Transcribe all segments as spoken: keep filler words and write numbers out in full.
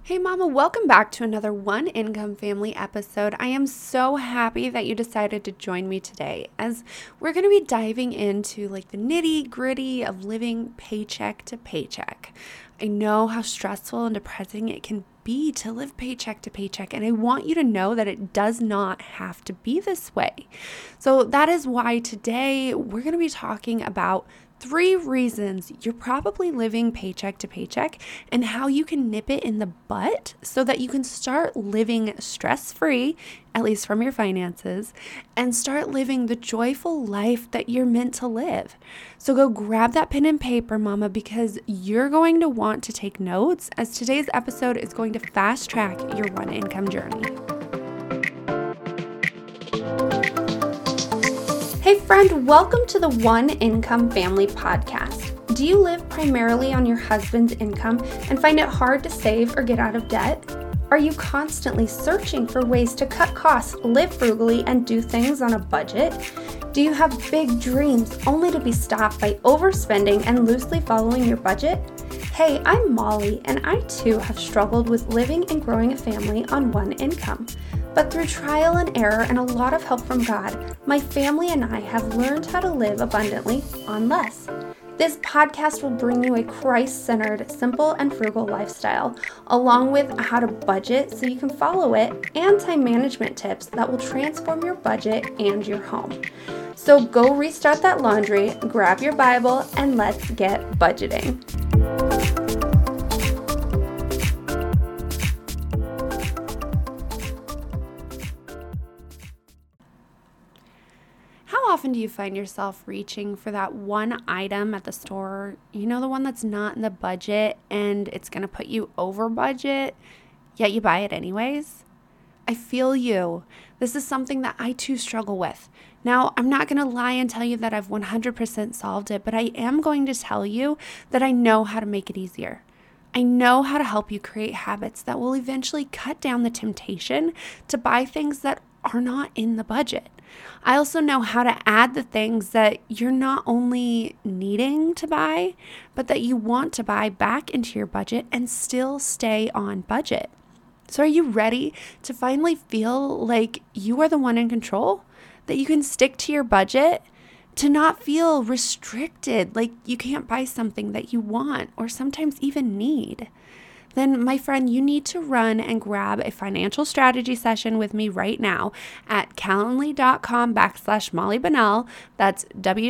Hey mama, welcome back to another One Income Family episode. I am so happy that you decided to join me today as we're going to be diving into like the nitty gritty of living paycheck to paycheck. I know how stressful and depressing it can be to live paycheck to paycheck, and I want you to know that it does not have to be this way. So that is why today we're going to be talking about three reasons you're probably living paycheck to paycheck and how you can nip it in the butt so that you can start living stress-free, at least from your finances, and start living the joyful life that you're meant to live. So go grab that pen and paper, mama, because you're going to want to take notes as today's episode is going to fast track your one income journey. Hey friend, welcome to the One Income Family podcast. Do you live primarily on your husband's income and find it hard to save or get out of debt? Are you constantly searching for ways to cut costs, live frugally, and do things on a budget? Do you have big dreams only to be stopped by overspending and loosely following your budget? Hey, I'm Molly, and I too have struggled with living and growing a family on one income. But through trial and error and a lot of help from God, my family and I have learned how to live abundantly on less. This podcast will bring you a Christ-centered, simple and frugal lifestyle, along with how to budget so you can follow it and time management tips that will transform your budget and your home. So go restart that laundry, grab your Bible, and let's get budgeting. How often do you find yourself reaching for that one item at the store, you know, the one that's not in the budget and it's going to put you over budget, yet you buy it anyways? I feel you. This is something that I too struggle with. Now, I'm not going to lie and tell you that I've one hundred percent solved it, but I am going to tell you that I know how to make it easier. I know how to help you create habits that will eventually cut down the temptation to buy things that are not in the budget. I also know how to add the things that you're not only needing to buy, but that you want to buy back into your budget and still stay on budget. So are you ready to finally feel like you are the one in control? That you can stick to your budget? To not feel restricted, like you can't buy something that you want or sometimes even need? Then, my friend, you need to run and grab a financial strategy session with me right now at calendly.com backslash Molly Bunnell. That's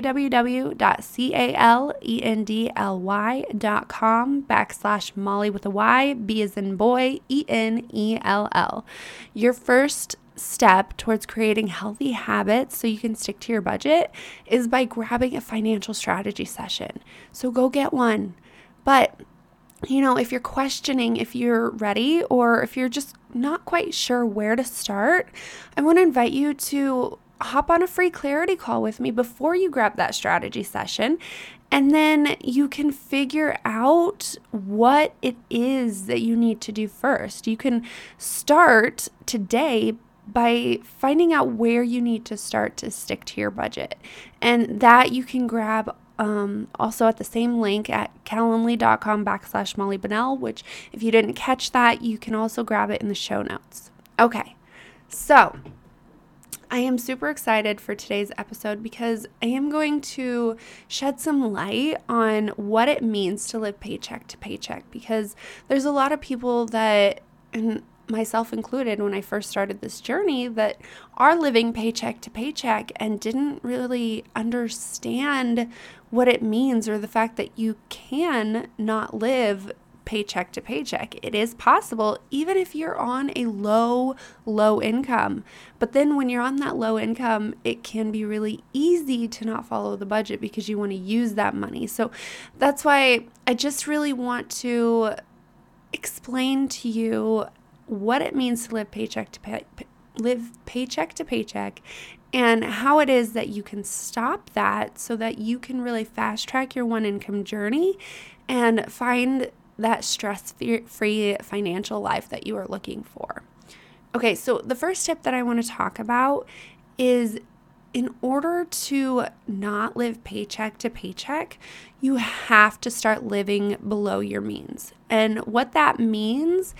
www.calendly.com backslash Molly with a Y, B as in boy, E N E L L. Your first step towards creating healthy habits so you can stick to your budget is by grabbing a financial strategy session. So go get one. But you know, if you're questioning if you're ready or if you're just not quite sure where to start, I want to invite you to hop on a free clarity call with me before you grab that strategy session. And then you can figure out what it is that you need to do first. You can start today by finding out where you need to start to stick to your budget. And that you can grab Um, also at the same link at calendly.com backslash Molly Bunnell, which if you didn't catch that, you can also grab it in the show notes. Okay, so I am super excited for today's episode because I am going to shed some light on what it means to live paycheck to paycheck, because there's a lot of people that, and myself included when I first started this journey, that are living paycheck to paycheck and didn't really understand what it means or the fact that you can not live paycheck to paycheck. It is possible even if you're on a low, low income. But then when you're on that low income, it can be really easy to not follow the budget because you want to use that money. So that's why I just really want to explain to you what it means to live paycheck to pay, live paycheck to paycheck, and how it is that you can stop that so that you can really fast track your one income journey and find that stress-free financial life that you are looking for. Okay, so the first tip that I want to talk about is in order to not live paycheck to paycheck, you have to start living below your means. And what that means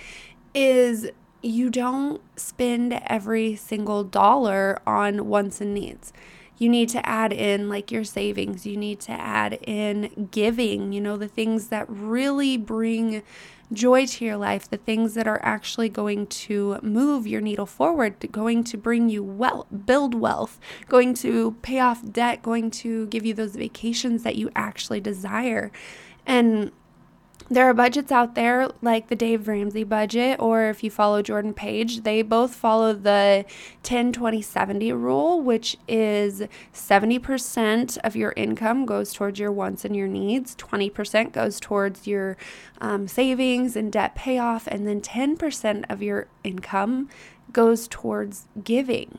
is you don't spend every single dollar on wants and needs. You need to add in like your savings. You need to add in giving, you know, the things that really bring joy to your life, the things that are actually going to move your needle forward, going to bring you wealth, build wealth, going to pay off debt, going to give you those vacations that you actually desire. And there are budgets out there like the Dave Ramsey budget, or if you follow Jordan Page, they both follow the ten twenty seventy rule, which is seventy percent of your income goes towards your wants and your needs, twenty percent goes towards your um, savings and debt payoff, and then ten percent of your income goes towards giving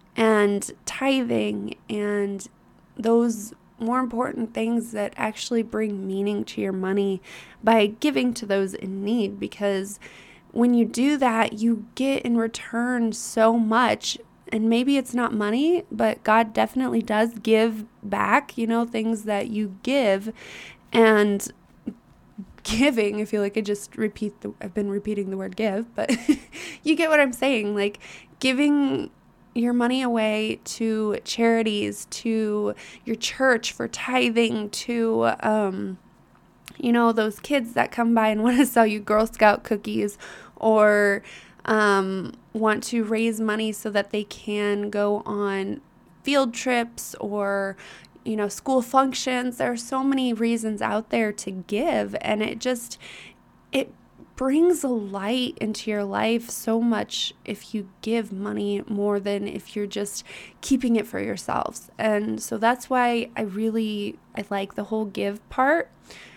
and tithing and those more important things that actually bring meaning to your money by giving to those in need. Because when you do that, you get in return so much. And maybe it's not money, but God definitely does give back, you know, things that you give. And giving, I feel like I just repeat the, I've been repeating the word give, but you get what I'm saying. Like giving your money away to charities, to your church for tithing, to, um, you know, those kids that come by and want to sell you Girl Scout cookies, or um, want to raise money so that they can go on field trips or, you know, school functions. There are so many reasons out there to give, and it just, it brings a light into your life so much if you give money more than if you're just keeping it for yourselves. And so that's why I really, I like the whole give part.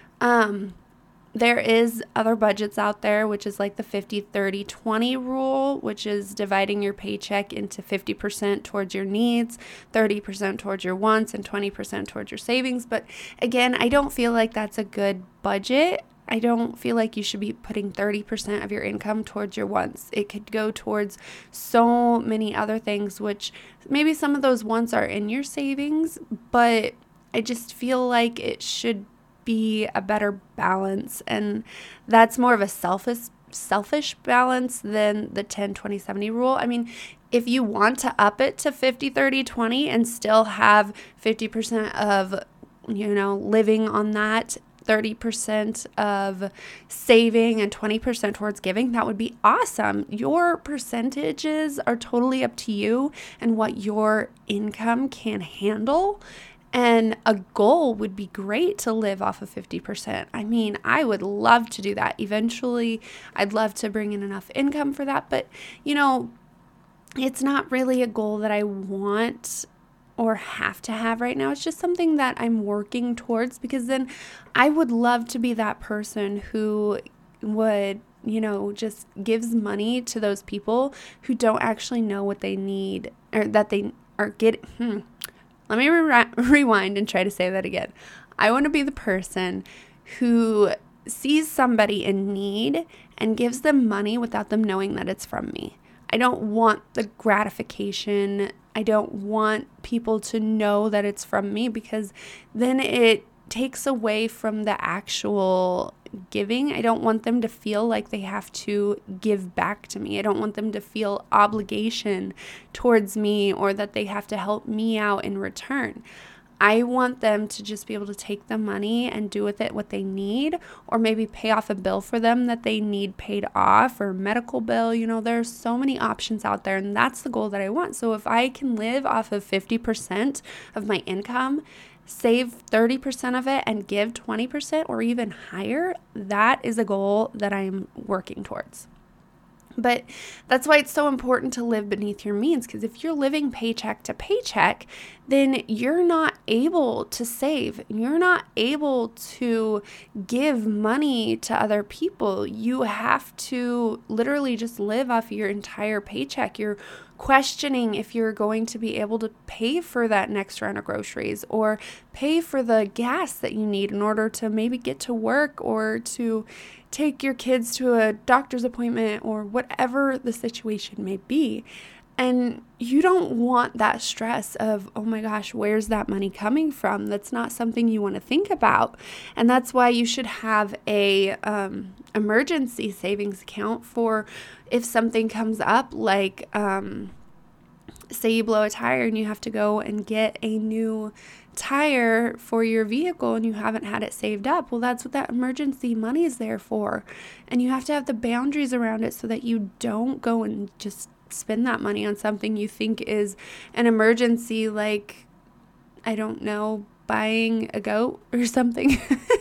Um, there is other budgets out there, which is like the fifty thirty twenty rule, which is dividing your paycheck into fifty percent towards your needs, thirty percent towards your wants, and twenty percent towards your savings. But again, I don't feel like that's a good budget. I don't feel like you should be putting thirty percent of your income towards your wants. It could go towards so many other things, which maybe some of those wants are in your savings, but I just feel like it should be a better balance. And that's more of a selfish selfish balance than the ten twenty seventy rule. I mean, if you want to up it to fifty thirty twenty and still have fifty percent of, you know, living on that, thirty percent of saving, and twenty percent towards giving, that would be awesome. Your percentages are totally up to you and what your income can handle. And a goal would be great to live off of fifty percent. I mean, I would love to do that. Eventually, I'd love to bring in enough income for that. But, you know, it's not really a goal that I want or have to have right now. It's just something that I'm working towards, because then I would love to be that person who would, you know, just gives money to those people who don't actually know what they need, or that they are getting. Hmm. Let me re- rewind and try to say that again. I want to be the person who sees somebody in need and gives them money without them knowing that it's from me. I don't want the gratification. I don't want people to know that it's from me, because then it takes away from the actual giving. I don't want them to feel like they have to give back to me. I don't want them to feel obligation towards me, or that they have to help me out in return. I want them to just be able to take the money and do with it what they need, or maybe pay off a bill for them that they need paid off, or medical bill. You know, there's so many options out there, and that's the goal that I want. So if I can live off of fifty percent of my income, save thirty percent of it, and give twenty percent or even higher, that is a goal that I'm working towards. But that's why it's so important to live beneath your means, because if you're living paycheck to paycheck, then you're not able to save. You're not able to give money to other people. You have to literally just live off your entire paycheck. You're questioning if you're going to be able to pay for that next round of groceries, or pay for the gas that you need in order to maybe get to work, or to take your kids to a doctor's appointment, or whatever the situation may be. And you don't want that stress of, oh my gosh, where's that money coming from? That's not something you want to think about. And that's why you should have a um, emergency savings account for if something comes up, like um, say you blow a tire and you have to go and get a new tire for your vehicle and you haven't had it saved up. Well, that's what that emergency money is there for. And you have to have the boundaries around it so that you don't go and just spend that money on something you think is an emergency, like, I don't know, buying a goat or something.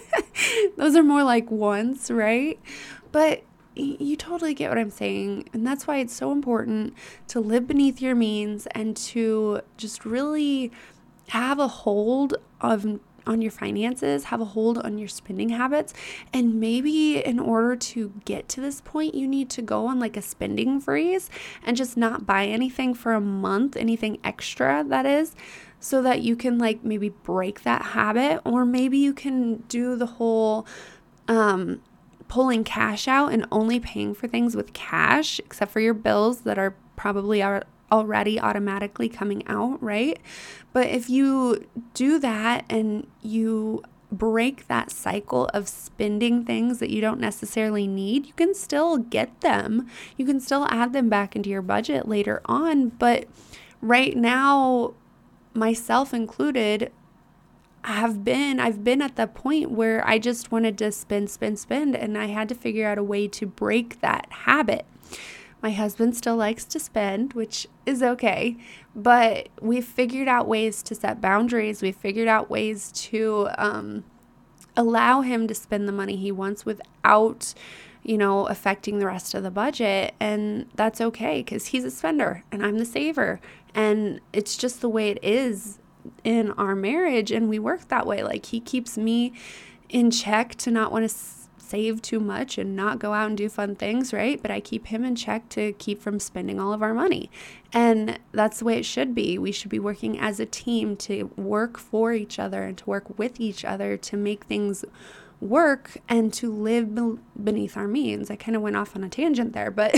Those are more like wants, right? But you totally get what I'm saying. And that's why it's so important to live beneath your means and to just really have a hold of on your finances, have a hold on your spending habits. And maybe in order to get to this point, you need to go on like a spending freeze and just not buy anything for a month, anything extra, that is, so that you can like maybe break that habit. Or maybe you can do the whole um, pulling cash out and only paying for things with cash, except for your bills that are probably are already automatically coming out, right? But if you do that and you break that cycle of spending things that you don't necessarily need, you can still get them. You can still add them back into your budget later on. But right now, myself included, have been, I've been at the point where I just wanted to spend, spend, spend, and I had to figure out a way to break that habit. My husband still likes to spend, which is okay, but we've figured out ways to set boundaries. We've figured out ways to um, allow him to spend the money he wants without, you know, affecting the rest of the budget. And that's okay because he's a spender and I'm the saver. And it's just the way it is in our marriage. And we work that way. Like, he keeps me in check to not want to s- save too much and not go out and do fun things, right? But I keep him in check to keep from spending all of our money. And that's the way it should be. We should be working as a team to work for each other and to work with each other to make things work and to live be- beneath our means. I kind of went off on a tangent there, but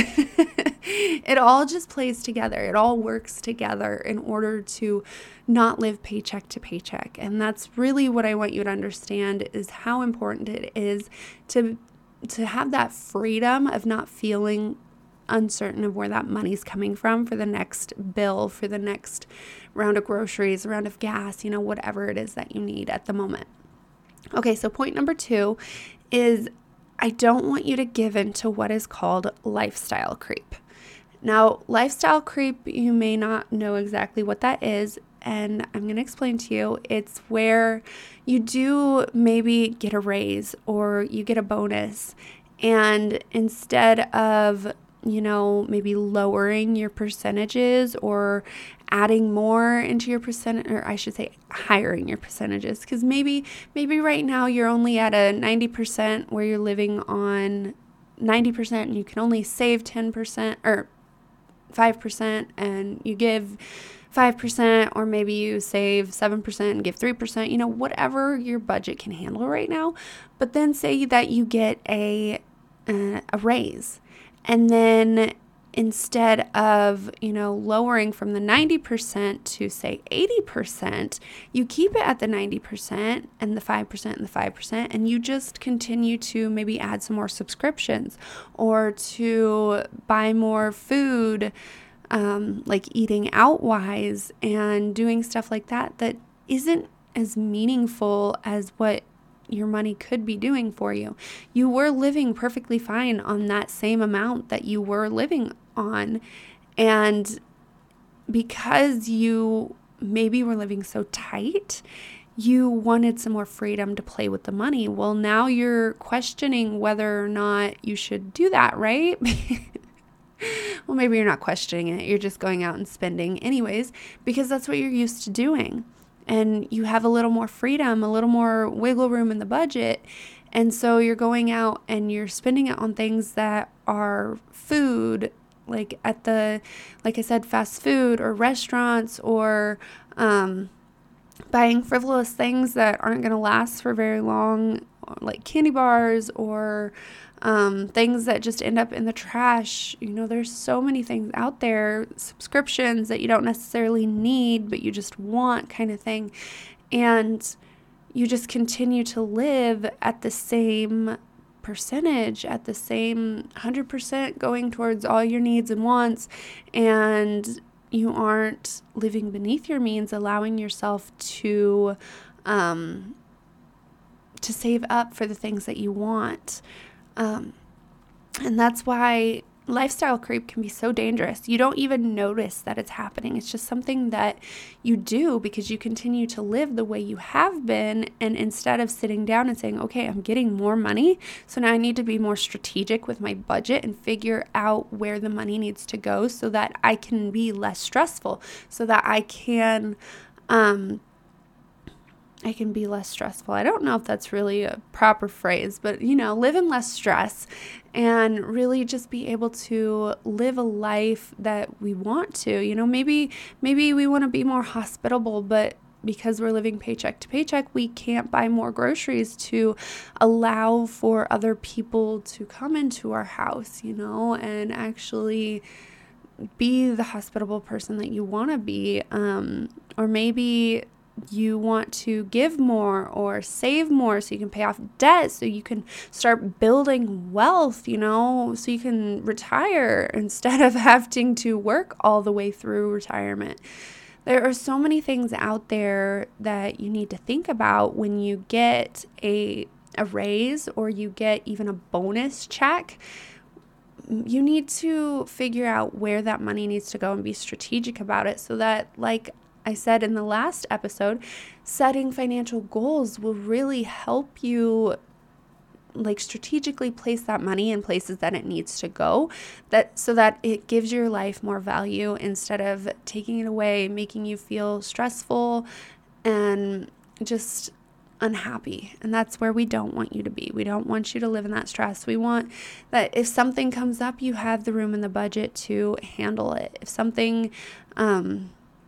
it all just plays together. It all works together in order to not live paycheck to paycheck. And that's really what I want you to understand, is how important it is to to have that freedom of not feeling uncertain of where that money's coming from for the next bill, for the next round of groceries, round of gas, you know, whatever it is that you need at the moment. Okay, so point number two is I don't want you to give in to what is called lifestyle creep. Now, lifestyle creep, you may not know exactly what that is, and I'm going to explain to you. It's where you do maybe get a raise or you get a bonus, and instead of, you know, maybe lowering your percentages or adding more into your percent, or I should say hiring your percentages, because maybe maybe right now you're only at a ninety percent where you're living on ninety percent and you can only save ten percent or five percent and you give five percent, or maybe you save seven percent and give three percent, you know, whatever your budget can handle right now. But then say that you get a uh, a raise, and then instead of, you know, lowering from the ninety percent to say eighty percent, you keep it at the ninety percent and the five percent and the five percent, and you just continue to maybe add some more subscriptions or to buy more food, um, like eating out wise and doing stuff like that that isn't as meaningful as what your money could be doing for you. You were living perfectly fine on that same amount that you were living on. And because you maybe were living so tight, you wanted some more freedom to play with the money. Well, now you're questioning whether or not you should do that, right? Well, maybe you're not questioning it. You're just going out and spending anyways, because that's what you're used to doing. And you have a little more freedom, a little more wiggle room in the budget. And so you're going out and you're spending it on things that are food, like at the, like I said, fast food or restaurants, or um, buying frivolous things that aren't going to last for very long, like candy bars or um, things that just end up in the trash. You know, there's so many things out there, subscriptions that you don't necessarily need, but you just want, kind of thing. And you just continue to live at the same percentage, at the same one hundred percent going towards all your needs and wants, and you aren't living beneath your means, allowing yourself to um, to save up for the things that you want. Um, and that's why lifestyle creep can be so dangerous. You don't even notice that it's happening. It's just something that you do because you continue to live the way you have been. And instead of sitting down and saying, okay, I'm getting more money, so now I need to be more strategic with my budget and figure out where the money needs to go so that I can be less stressful, so that I can, um, I can be less stressful. I don't know if that's really a proper phrase, but, you know, live in less stress and really just be able to live a life that we want to. You know, maybe, maybe we want to be more hospitable, but because we're living paycheck to paycheck, we can't buy more groceries to allow for other people to come into our house, you know, and actually be the hospitable person that you want to be. Um, or maybe you want to give more or save more so you can pay off debt, so you can start building wealth, you know, so you can retire instead of having to work all the way through retirement. There are so many things out there that you need to think about when you get a a raise or you get even a bonus check. You need to figure out where that money needs to go and be strategic about it so that, like I said in the last episode, setting financial goals will really help you like strategically place that money in places that it needs to go, that so that it gives your life more value instead of taking it away, making you feel stressful and just unhappy. And that's where we don't want you to be. We don't want you to live in that stress. We want that if something comes up, you have the room in the budget to handle it. If something um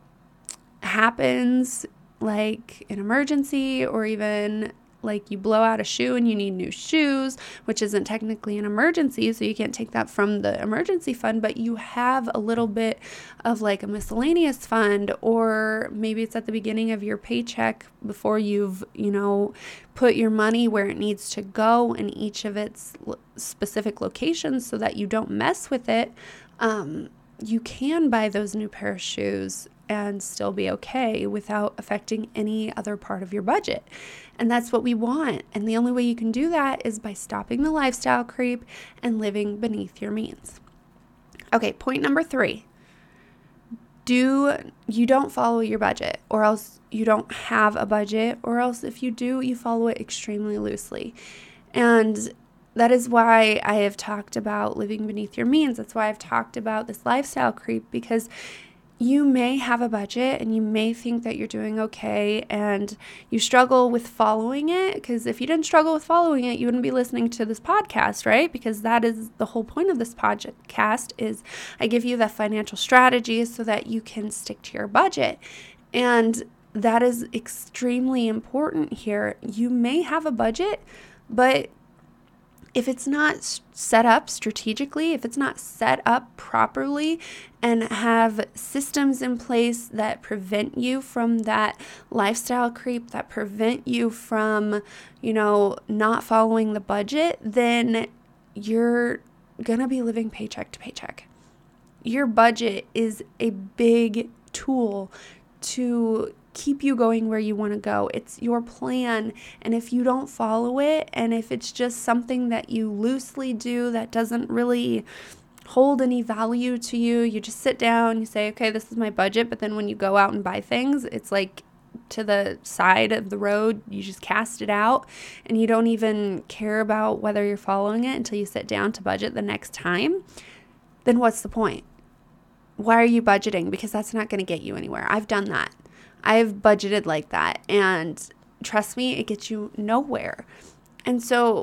happens, like an emergency, or even like you blow out a shoe and you need new shoes, which isn't technically an emergency, so you can't take that from the emergency fund, but you have a little bit of like a miscellaneous fund, or maybe it's at the beginning of your paycheck before you've, you know, put your money where it needs to go in each of its specific locations so that you don't mess with it. Um, you can buy those new pair of shoes and still be okay without affecting any other part of your budget. And that's what we want. And the only way you can do that is by stopping the lifestyle creep and living beneath your means. Okay, point number three. Do you don't follow your budget, or else you don't have a budget, or else if you do, you follow it extremely loosely. And that is why I have talked about living beneath your means. That's why I've talked about this lifestyle creep, because you may have a budget and you may think that you're doing okay and you struggle with following it, because if you didn't struggle with following it, you wouldn't be listening to this podcast, right? Because that is the whole point of this podcast, is I give you the financial strategies so that you can stick to your budget. And that is extremely important here. You may have a budget, but if it's not set up strategically, if it's not set up properly and have systems in place that prevent you from that lifestyle creep, that prevent you from, you know, not following the budget, then you're going to be living paycheck to paycheck. Your budget is a big tool to keep you going where you want to go. It's your plan. And if you don't follow it, and if it's just something that you loosely do that doesn't really hold any value to you, you just sit down, you say, okay, this is my budget. But then when you go out and buy things, it's like to the side of the road, you just cast it out and you don't even care about whether you're following it until you sit down to budget the next time. Then what's the point? Why are you budgeting? Because that's not going to get you anywhere. I've done that. I've budgeted like that, and trust me, it gets you nowhere. And so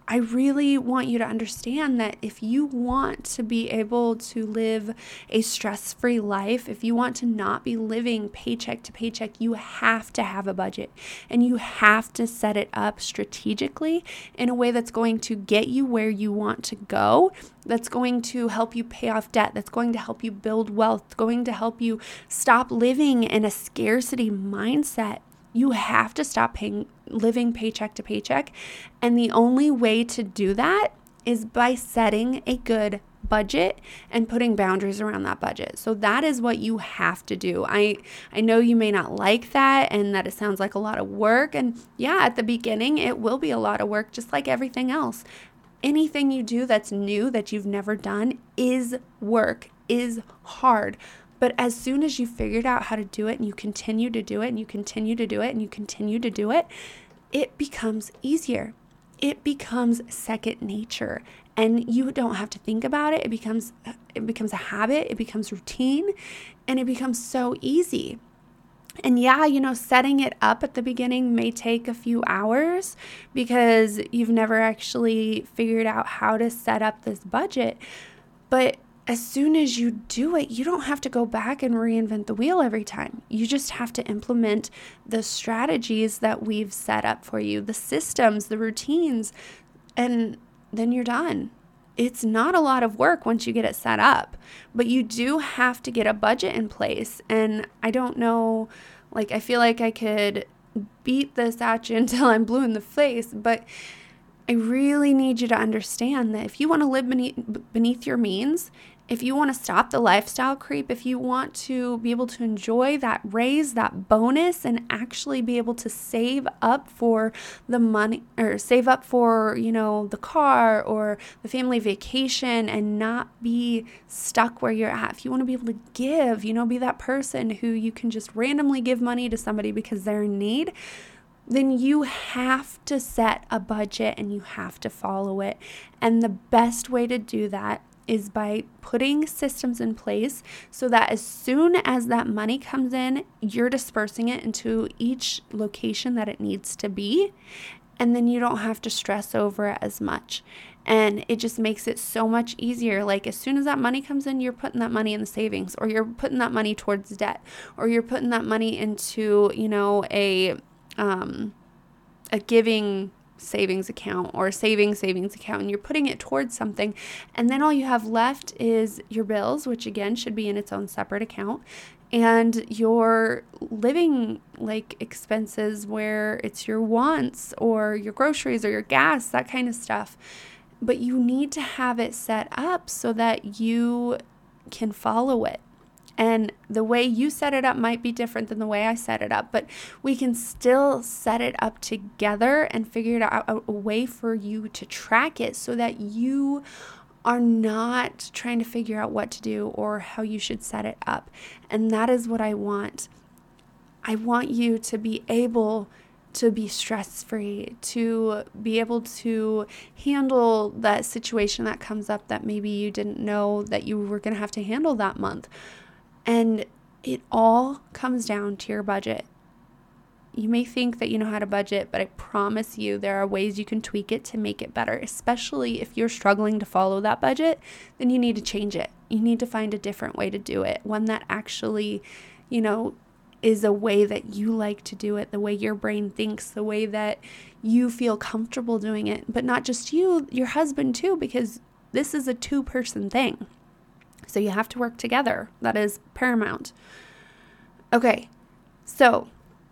I really want you to understand that if you want to be able to live a stress-free life, if you want to not be living paycheck to paycheck, you have to have a budget, and you have to set it up strategically in a way that's going to get you where you want to go, that's going to help you pay off debt, that's going to help you build wealth, going to help you stop living in a scarcity mindset. You have to stop paying, living paycheck to paycheck. And the only way to do that is by setting a good budget and putting boundaries around that budget. So that is what you have to do. I, I know you may not like that and that it sounds like a lot of work. And yeah, at the beginning, it will be a lot of work, just like everything else. Anything you do that's new, that you've never done, is work, is hard. But as soon as you figured out how to do it and you continue to do it and you continue to do it and you continue to do it, it becomes easier. It becomes second nature, and you don't have to think about it. It becomes it becomes a habit, it becomes routine, and it becomes so easy. And yeah, you know, setting it up at the beginning may take a few hours because you've never actually figured out how to set up this budget. But as soon as you do it, you don't have to go back and reinvent the wheel every time. You just have to implement the strategies that we've set up for you, the systems, the routines, and then you're done. It's not a lot of work once you get it set up, but you do have to get a budget in place. And I don't know, like, I feel like I could beat this at you until I'm blue in the face, but I really need you to understand that if you want to live beneath, beneath your means, if you want to stop the lifestyle creep, if you want to be able to enjoy that raise, that bonus, and actually be able to save up for the money, or save up for, you know, the car or the family vacation and not be stuck where you're at, if you want to be able to give, you know, be that person who you can just randomly give money to somebody because they're in need, then you have to set a budget and you have to follow it. And the best way to do that is by putting systems in place so that as soon as that money comes in, you're dispersing it into each location that it needs to be. And then you don't have to stress over it as much. And it just makes it so much easier. Like as soon as that money comes in, you're putting that money in the savings, or you're putting that money towards debt, or you're putting that money into, you know, a um, a giving savings account or a savings savings account, and you're putting it towards something. And then all you have left is your bills, which again should be in its own separate account, and your living like expenses where it's your wants or your groceries or your gas, that kind of stuff. But you need to have it set up so that you can follow it. And the way you set it up might be different than the way I set it up, but we can still set it up together and figure it out a, a way for you to track it so that you are not trying to figure out what to do or how you should set it up. And that is what I want. I want you to be able to be stress-free, to be able to handle that situation that comes up that maybe you didn't know that you were going to have to handle that month. And it all comes down to your budget. You may think that you know how to budget, but I promise you there are ways you can tweak it to make it better, especially if you're struggling to follow that budget. Then you need to change it. You need to find a different way to do it, one that actually, you know, is a way that you like to do it, the way your brain thinks, the way that you feel comfortable doing it. But not just you, your husband too, because this is a two-person thing. So you have to work together. That is paramount. Okay, so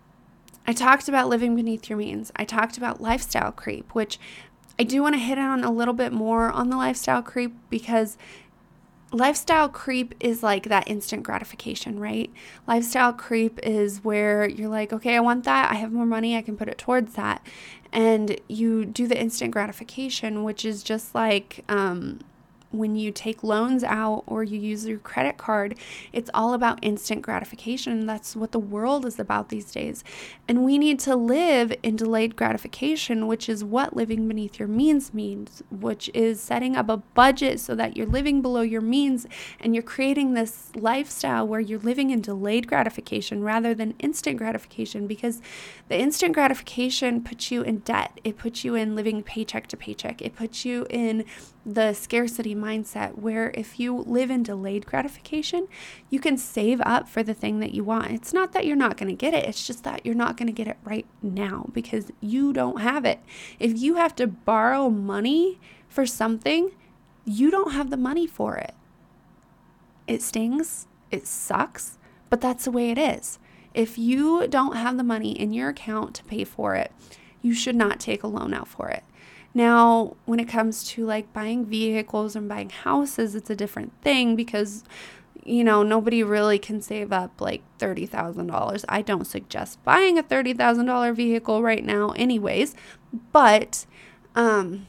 I talked about living beneath your means. I talked about lifestyle creep, which I do want to hit on a little bit more on the lifestyle creep, because lifestyle creep is like that instant gratification, right? Lifestyle creep is where you're like, okay, I want that. I have more money. I can put it towards that. And you do the instant gratification, which is just like, um, when you take loans out or you use your credit card, it's all about instant gratification. That's what the world is about these days. And we need to live in delayed gratification, which is what living beneath your means means, which is setting up a budget so that you're living below your means and you're creating this lifestyle where you're living in delayed gratification rather than instant gratification, because the instant gratification puts you in debt. It puts you in living paycheck to paycheck. It puts you in the scarcity mindset, where if you live in delayed gratification, you can save up for the thing that you want. It's not that you're not going to get it. It's just that you're not going to get it right now because you don't have it. If you have to borrow money for something, you don't have the money for it. It stings. It sucks, but that's the way it is. If you don't have the money in your account to pay for it, you should not take a loan out for it. Now, when it comes to like buying vehicles and buying houses, it's a different thing because, you know, nobody really can save up like thirty thousand dollars. I don't suggest buying a thirty thousand dollars vehicle right now anyways, but um,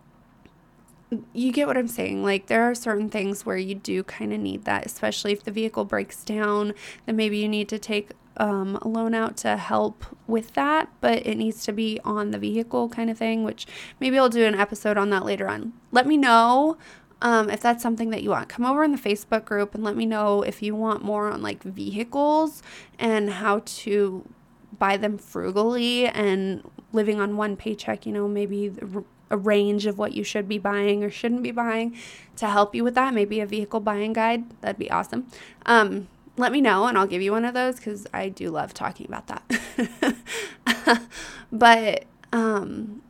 you get what I'm saying. Like, there are certain things where you do kind of need that, especially if the vehicle breaks down, then maybe you need to take um, a loan out to help with that, but it needs to be on the vehicle kind of thing, which maybe I'll do an episode on that later on. Let me know um, if that's something that you want. Come over in the Facebook group and let me know if you want more on like vehicles and how to buy them frugally and living on one paycheck, you know, maybe the a range of what you should be buying or shouldn't be buying to help you with that. Maybe a vehicle buying guide. That'd be awesome. Um, let me know and I'll give you one of those because I do love talking about that. But um,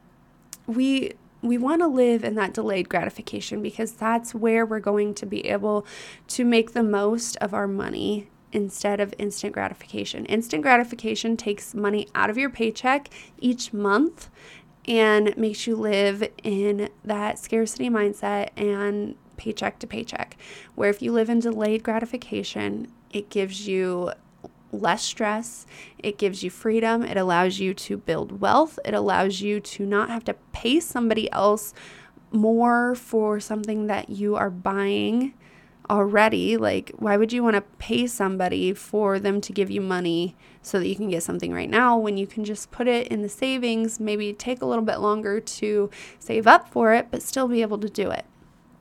we we want to live in that delayed gratification because that's where we're going to be able to make the most of our money instead of instant gratification. Instant gratification takes money out of your paycheck each month and makes you live in that scarcity mindset and paycheck to paycheck, where if you live in delayed gratification, it gives you less stress, it gives you freedom, it allows you to build wealth, it allows you to not have to pay somebody else more for something that you are buying already. Like, why would you want to pay somebody for them to give you money so that you can get something right now when you can just put it in the savings, maybe take a little bit longer to save up for it, but still be able to do it.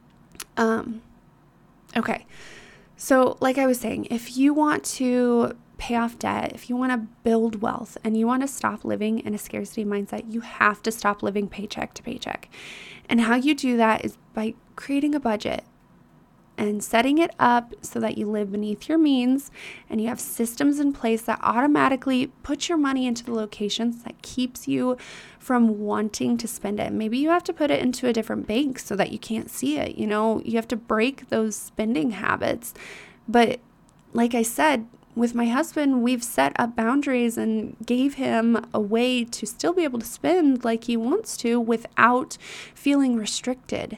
Um, okay. So like I was saying, if you want to pay off debt, if you want to build wealth and you want to stop living in a scarcity mindset, you have to stop living paycheck to paycheck. And how you do that is by creating a budget and setting it up so that you live beneath your means and you have systems in place that automatically put your money into the locations that keeps you from wanting to spend it. Maybe you have to put it into a different bank so that you can't see it. You know, you have to break those spending habits. But like I said, with my husband, we've set up boundaries and gave him a way to still be able to spend like he wants to without feeling restricted.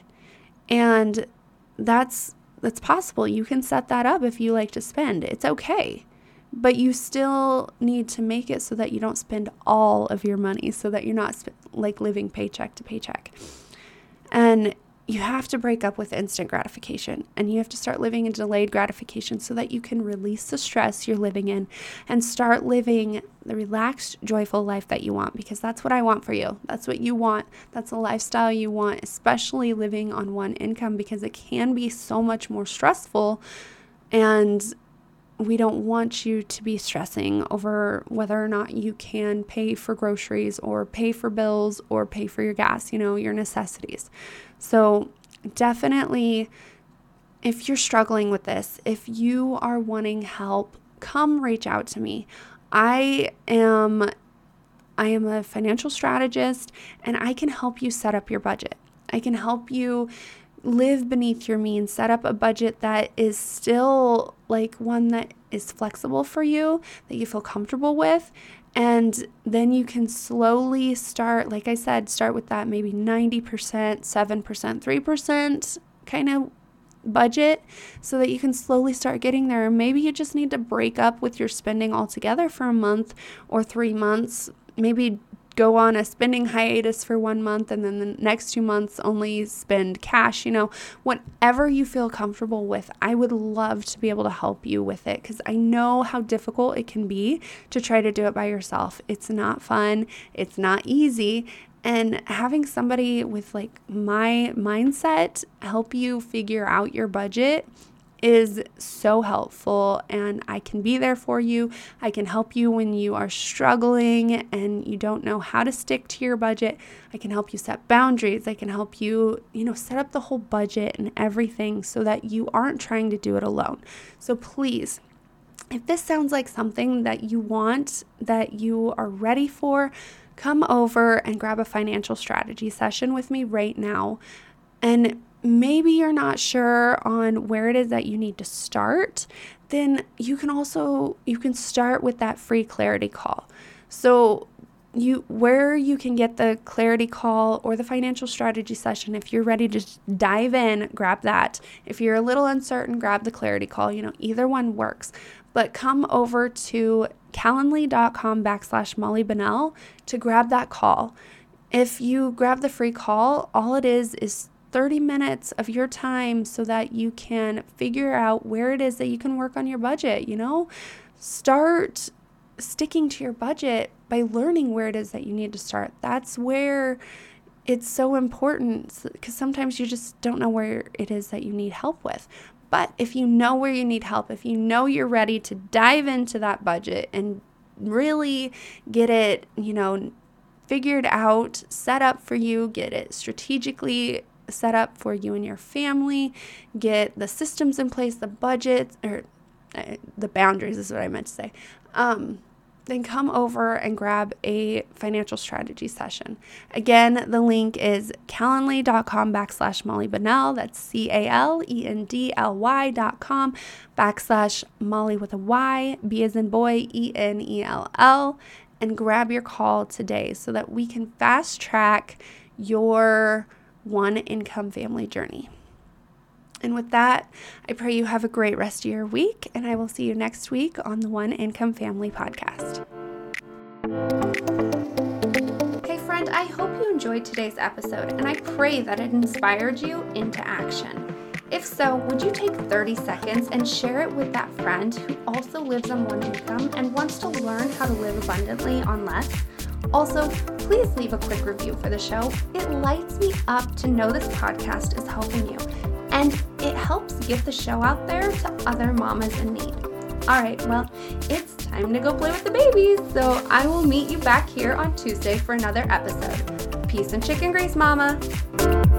And that's That's possible. You can set that up if you like to spend. It's okay. But you still need to make it so that you don't spend all of your money, so that you're not sp- like living paycheck to paycheck. And you have to break up with instant gratification and you have to start living in delayed gratification so that you can release the stress you're living in and start living the relaxed, joyful life that you want, because that's what I want for you. That's what you want. That's the lifestyle you want, especially living on one income, because it can be so much more stressful, and we don't want you to be stressing over whether or not you can pay for groceries or pay for bills or pay for your gas, you know, your necessities. So definitely, if you're struggling with this, if you are wanting help, come reach out to me. I am I am a financial strategist and I can help you set up your budget. I can help you live beneath your means, set up a budget that is still like one that is flexible for you, that you feel comfortable with. And then you can slowly start, like I said, start with that maybe ninety percent, seven percent, three percent kind of budget so that you can slowly start getting there. Maybe you just need to break up with your spending altogether for a month or three months. Maybe go on a spending hiatus for one month and then the next two months only spend cash, you know, whatever you feel comfortable with. I would love to be able to help you with it because I know how difficult it can be to try to do it by yourself. It's not fun. It's not easy. And having somebody with like my mindset help you figure out your budget is so helpful, and I can be there for you. I can help you when you are struggling and you don't know how to stick to your budget. I can help you set boundaries. I can help you, you know, set up the whole budget and everything so that you aren't trying to do it alone. So please, if this sounds like something that you want, that you are ready for, come over and grab a financial strategy session with me right now. And maybe you're not sure on where it is that you need to start, then you can also, you can start with that free clarity call. So you, where you can get the clarity call or the financial strategy session, if you're ready to just dive in, grab that. If you're a little uncertain, grab the clarity call. You know, either one works. But come over to calendly.com backslash Molly Bonnell to grab that call. If you grab the free call, all it is is thirty minutes of your time so that you can figure out where it is that you can work on your budget, you know? Start sticking to your budget by learning where it is that you need to start. That's where it's so important because sometimes you just don't know where it is that you need help with. But if you know where you need help, if you know you're ready to dive into that budget and really get it, you know, figured out, set up for you, get it strategically set up for you and your family, get the systems in place, the budgets, or uh, the boundaries is what I meant to say, um, then come over and grab a financial strategy session. Again, the link is calendly.com backslash Molly Bonnell. That's C-A-L-E-N-D-L-Y dot com backslash Molly with a Y, B as in boy, E N E L L, and grab your call today so that we can fast track your one income family journey. And with that, I pray you have a great rest of your week, and I will see you next week on the One Income Family podcast. Hey friend, I hope you enjoyed today's episode, and I pray that it inspired you into action. If so, would you take thirty seconds and share it with that friend who also lives on one income and wants to learn how to live abundantly on less? Also, please leave a quick review for the show. It lights me up to know this podcast is helping you, and it helps get the show out there to other mamas in need. All right, well, it's time to go play with the babies, so I will meet you back here on Tuesday for another episode. Peace and chicken grease, mama.